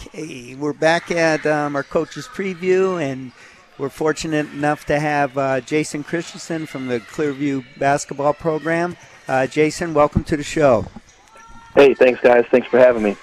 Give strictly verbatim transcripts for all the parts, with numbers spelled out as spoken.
Hey, we're back at um, our coach's preview, and we're fortunate enough to have uh, Jason Christensen from the Clearview basketball program. Uh, Jason, welcome to the show. Hey, thanks, guys. Thanks for having me.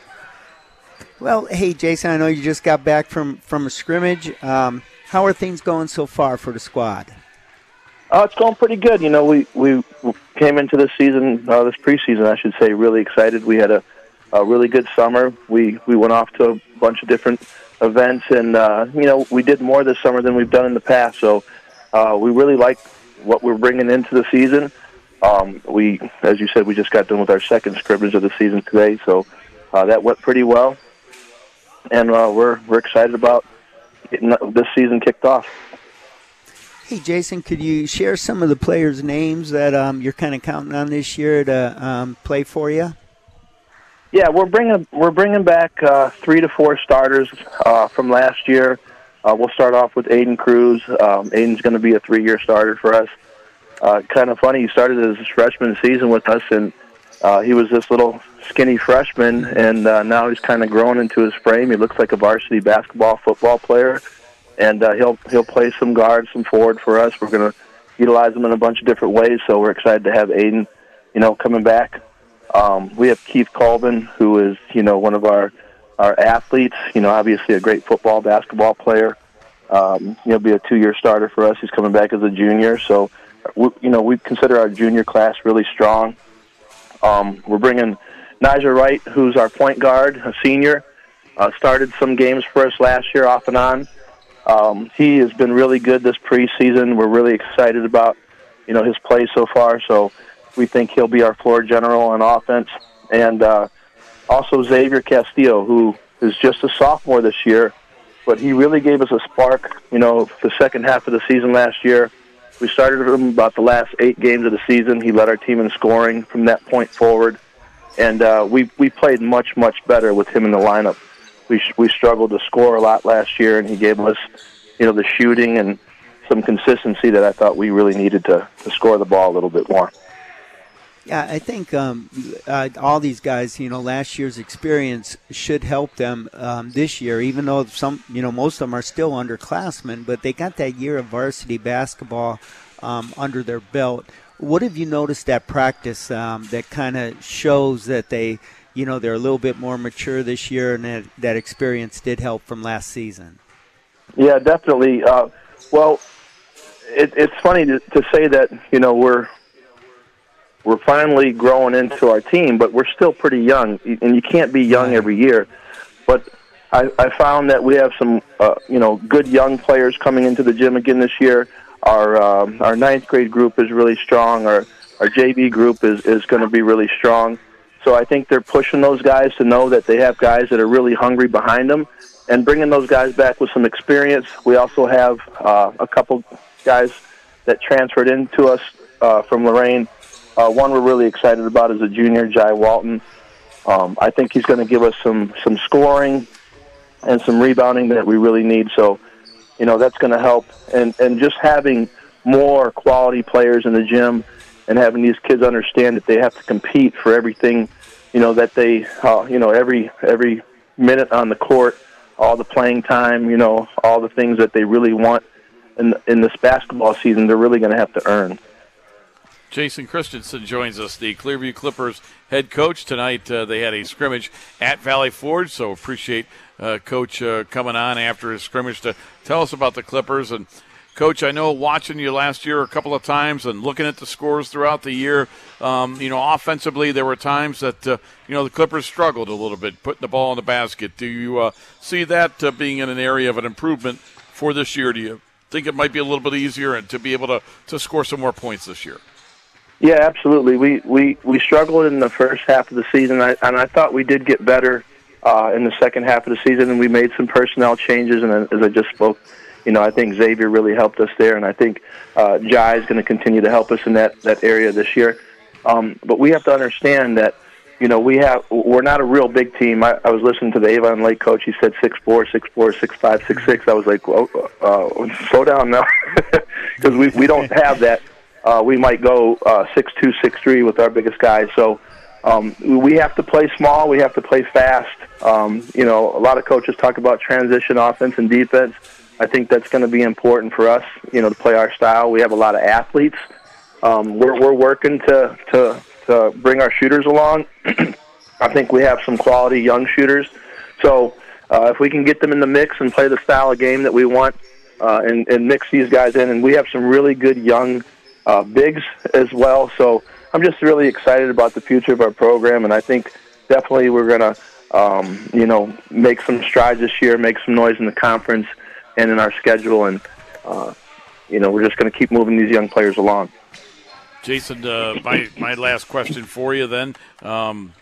Well, hey, Jason, I know you just got back from, from a scrimmage. Um, how are things going so far for the squad? Uh, it's going pretty good. You know, we, we came into this season, uh, this preseason, I should say, really excited. We had a, a really good summer. We, we went off to a bunch of different events, and, uh, you know, we did more this summer than we've done in the past. So uh, we really like what we're bringing into the season. Um, we, as you said, we just got done with our second scrimmage of the season today, so uh, that went pretty well. And uh, we're we're excited about getting this season kicked off. Hey, Jason, could you share some of the players' names that um, you're kind of counting on this year to um, play for you? Yeah, we're bringing we're bringing back uh, three to four starters uh, from last year. Uh, we'll start off with Aiden Cruz. Um, Aiden's going to be a three-year starter for us. Uh, kind of funny, he started his freshman season with us, and uh, he was this little skinny freshman, and uh, now he's kind of grown into his frame. He looks like a varsity basketball, football player, and uh, he'll he'll play some guard, some forward for us. We're going to utilize him in a bunch of different ways, so we're excited to have Aiden, you know, coming back. Um, we have Keith Colvin, who is, you know, one of our, our athletes, you know, obviously a great football, basketball player. Um, he'll be a two-year starter for us. He's coming back as a junior, so, we, you know, we consider our junior class really strong. Um, we're bringing Nigel Wright, who's our point guard, a senior, uh, started some games for us last year off and on. Um, he has been really good this preseason. We're really excited about, you know, his play so far, so we think he'll be our floor general on offense. And uh, also Xavier Castillo, who is just a sophomore this year, but he really gave us a spark, you know, the second half of the season last year. We started him about the last eight games of the season. He led our team in scoring from that point forward. And uh, we we played much, much better with him in the lineup. We we struggled to score a lot last year, and he gave us, you know, the shooting and some consistency that I thought we really needed to, to score the ball a little bit more. Yeah, I think um, uh, all these guys, you know, last year's experience should help them um, this year, even though some, you know, most of them are still underclassmen, but they got that year of varsity basketball um, under their belt. What have you noticed at practice um, that kind of shows that they, you know, they're a little bit more mature this year and that, that experience did help from last season? Yeah, definitely. Uh, well, it, it's funny to, to say that, you know, we're, We're finally growing into our team, but we're still pretty young, and you can't be young every year. But I, I found that we have some, uh, you know, good young players coming into the gym again this year. Our um, our ninth grade group is really strong. Our our J V group is, is going to be really strong. So I think they're pushing those guys to know that they have guys that are really hungry behind them, and bringing those guys back with some experience. We also have uh, a couple guys that transferred into us uh, from Lorraine. Uh, one we're really excited about is a junior, Jai Walton. Um, I think he's going to give us some, some scoring and some rebounding that we really need. So, you know, that's going to help. And, and just having more quality players in the gym and having these kids understand that they have to compete for everything, you know, that they, uh, you know, every every minute on the court, all the playing time, you know, all the things that they really want in, in this basketball season, they're really going to have to earn. Jason Christensen joins us, the Clearview Clippers head coach. Tonight uh, they had a scrimmage at Valley Forge, so appreciate uh, Coach uh, coming on after his scrimmage to tell us about the Clippers. And, Coach, I know watching you last year a couple of times and looking at the scores throughout the year, um, you know, offensively there were times that, uh, you know, the Clippers struggled a little bit, putting the ball in the basket. Do you uh, see that uh, being in an area of an improvement for this year? Do you think it might be a little bit easier and to be able to, to score some more points this year? Yeah, absolutely. We, we, we struggled in the first half of the season, I, and I thought we did get better uh, in the second half of the season, and we made some personnel changes, and as I just spoke, you know, I think Xavier really helped us there, and I think uh, Jai is going to continue to help us in that, that area this year. Um, but we have to understand that, you know, we have, we're not a real big team. I, I was listening to the Avon Lake coach. He said six four, six four, six five, six six. I was like, oh, uh, slow down now, because we, we don't have that. Uh, we might go uh, six two, six three with our biggest guys. So um, we have to play small. We have to play fast. Um, you know, a lot of coaches talk about transition offense and defense. I think that's going to be important for us, you know, to play our style. We have a lot of athletes. Um, we're, we're working to, to, to bring our shooters along. I think we have some quality young shooters. So uh, if we can get them in the mix and play the style of game that we want uh, and, and mix these guys in, and we have some really good young uh, bigs as well. So I'm just really excited about the future of our program, and I think definitely we're going to, um, you know, make some strides this year, make some noise in the conference and in our schedule, and, uh, you know, we're just going to keep moving these young players along. Jason, uh, my, my last question for you then. Um,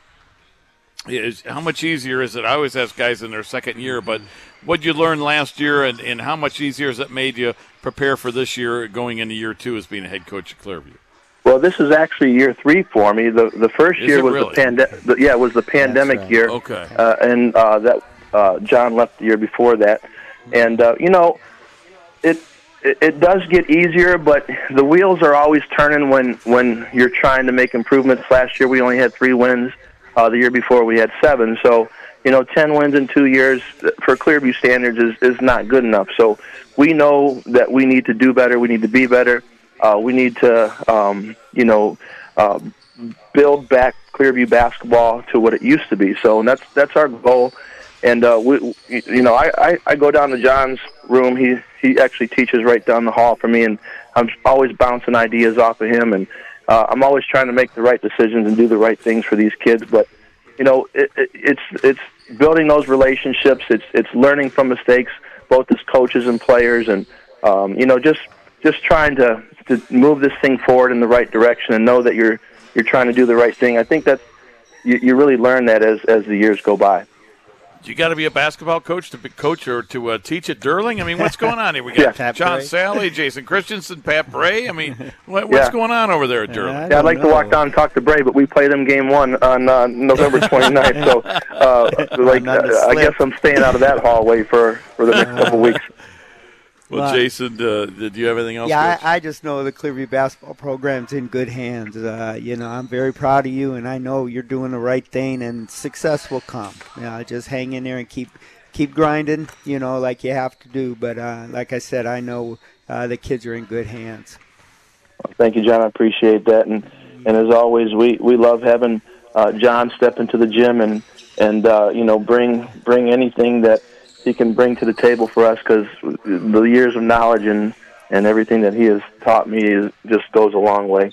is how much easier is it? I always ask guys in their second year, but what did you learn last year, and, and how much easier has it made you prepare for this year going into year two as being a head coach at Clearview? Well, this is actually year three for me. The the first Is year it was really? the pandemic. Yeah, it was the pandemic right. year. Okay. Uh, and uh, that uh, John left the year before that, and uh, you know, it, it it does get easier, but the wheels are always turning when when you're trying to make improvements. Last year we only had three wins. Uh, the year before we had seven. So, you know, ten wins in two years for Clearview standards is, is not good enough. So we know that we need to do better. We need to be better. Uh, we need to, um, you know, uh, build back Clearview basketball to what it used to be. So, and that's that's our goal. And uh, we, you know, I, I, I go down to John's room. He he actually teaches right down the hall for me, and I'm always bouncing ideas off of him. And Uh, I'm always trying to make the right decisions and do the right things for these kids, but you know, it, it, it's it's building those relationships. It's it's learning from mistakes, both as coaches and players, and um, you know, just just trying to, to move this thing forward in the right direction and know that you're you're trying to do the right thing. I think that you, you really learn that as as the years go by. You got to be a basketball coach to be coach or to uh, teach at Durling? I mean, what's going on here? We got Yeah. John Bray. Sally, Jason Christensen, Pat Bray. I mean, what, what's Yeah. going on over there at Durling? I Yeah, I'd don't like know. to walk down and talk to Bray, but we play them game one on uh, November twenty-ninth. So, uh, like, Not to uh, I slip. guess I'm staying out of that hallway for, for the next couple weeks. Well, Well, Jason, uh, did you have anything else? Yeah, Coach? I, I just know the Clearview basketball program's in good hands. Uh, you know, I'm very proud of you, and I know you're doing the right thing, and success will come. You know, just hang in there and keep keep grinding, you know, like you have to do. But uh, like I said, I know uh, the kids are in good hands. Thank you, John. I appreciate that. And and as always, we, we love having uh, John step into the gym and and uh, you know bring bring anything that he can bring to the table for us, because the years of knowledge and, and everything that he has taught me is, just goes a long way.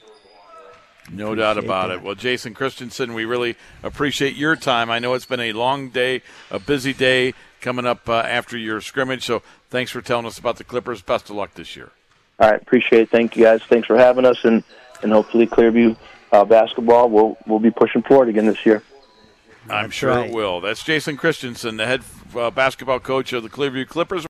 No doubt about that. it. Well, Jason Christensen, we really appreciate your time. I know it's been a long day, a busy day coming up uh, after your scrimmage, so thanks for telling us about the Clippers. Best of luck this year. All right, appreciate it. Thank you, guys. Thanks for having us, and, and hopefully Clearview uh, basketball will will be pushing forward again this year. I'm That's sure right. it will. That's Jason Christensen, the head uh, basketball coach of the Clearview Clippers.